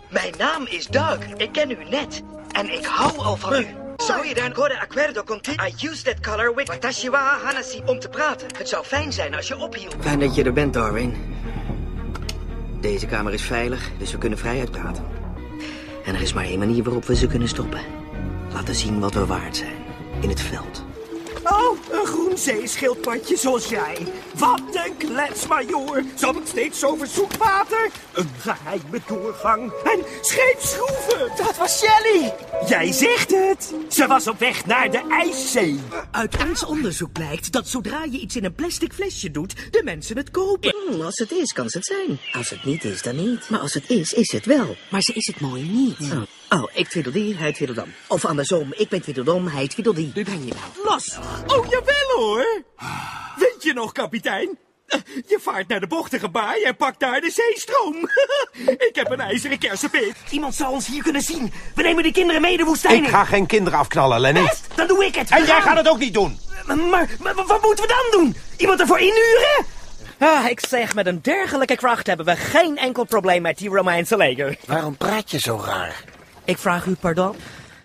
Mijn naam is Doug. Ik ken u net. En ik hou al van u. Zou je dan de acuerdo contigo? I use that color with Watashi wa Hanasi om te praten. Het zou fijn zijn als je ophield. Fijn dat je er bent, Darwin. Deze kamer is veilig, dus we kunnen vrij uitpraten. En er is maar één manier waarop we ze kunnen stoppen. Laten zien wat we waard zijn. In het veld. Oh, een groen zeeschildpadje zoals jij. Wat een klets, majoor. Zand steeds over zoet water. Een geheime doorgang. En scheepsschroeven. Dat was Shelley. Jij zegt het. Ze was op weg naar de IJszee. Uit ons onderzoek blijkt dat zodra je iets in een plastic flesje doet, de mensen het kopen. Als het is, kan ze het zijn. Als het niet is, dan niet. Maar als het is het wel. Maar ze is het mooi niet. Oh, ik twiddel hij twiddel Of andersom, ik ben twiddel hij twiddel Nu ben je nou. Los. Oh, jawel hoor. Weet je nog, kapitein? Je vaart naar de bochtige baai en pakt daar de zeestroom. Ik heb een ijzeren kersenpit. Iemand zou ons hier kunnen zien. We nemen de kinderen mee de woestijn in. Ik ga geen kinderen afknallen, Lenny. Best, dan doe ik het. En jij gaat het ook niet doen. Maar wat moeten we dan doen? Iemand ervoor inhuren? Ik zeg, met een dergelijke kracht hebben we geen enkel probleem met die Romeinse leger. Waarom praat je zo raar? Ik vraag u pardon.